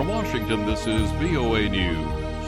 From Washington, this is VOA News.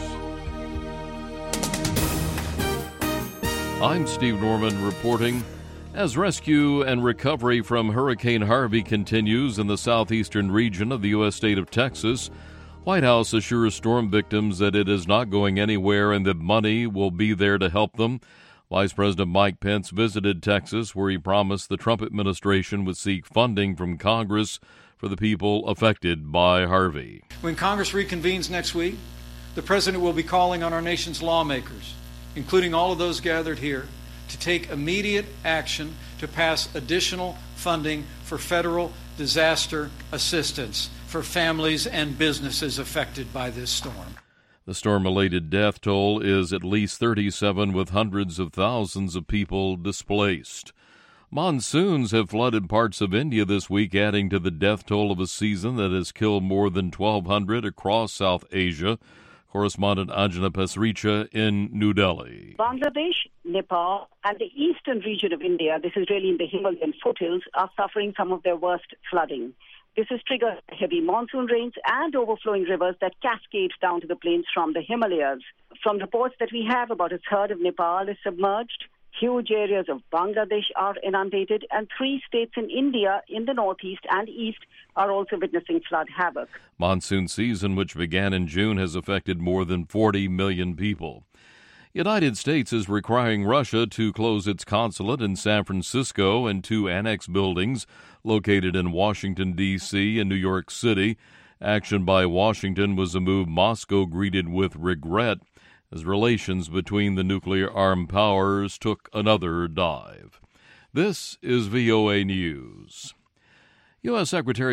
I'm Steve Norman reporting. As rescue and recovery from Hurricane Harvey continues in the southeastern region of the U.S. state of Texas, White House assures storm victims that it is not going anywhere and that money will be there to help them. Vice President Mike Pence visited Texas, where he promised the Trump administration would seek funding from Congress for the people affected by Harvey. When Congress reconvenes next week, the President will be calling on our nation's lawmakers, including all of those gathered here, to take immediate action to pass additional funding for federal disaster assistance for families and businesses affected by this storm. The storm-related death toll is at least 37, with hundreds of thousands of people displaced. Monsoons have flooded parts of India this week, adding to the death toll of a season that has killed more than 1,200 across South Asia. Correspondent Anjana Pasricha in New Delhi. Bangladesh, Nepal, and the eastern region of India, this is really in the Himalayan foothills, are suffering some of their worst flooding. This has triggered heavy monsoon rains and overflowing rivers that cascade down to the plains from the Himalayas. From reports that we have, about a third of Nepal is submerged. Huge areas of Bangladesh are inundated, and 3 states in India in the northeast and east are also witnessing flood havoc. Monsoon season, which began in June, has affected more than 40 million people. United States is requiring Russia to close its consulate in San Francisco and 2 annex buildings located in Washington, D.C. and New York City. Action by Washington was a move Moscow greeted with regret as relations between the nuclear-armed powers took another dive. This is VOA News. U.S. Secretary